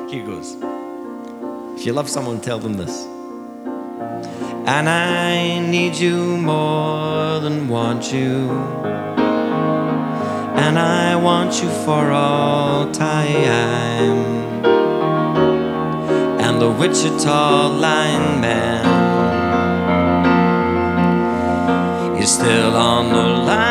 Here goes. If you love someone, tell them this. And I need you more than want you, and I want you for all time. And the Wichita lineman is still on the line.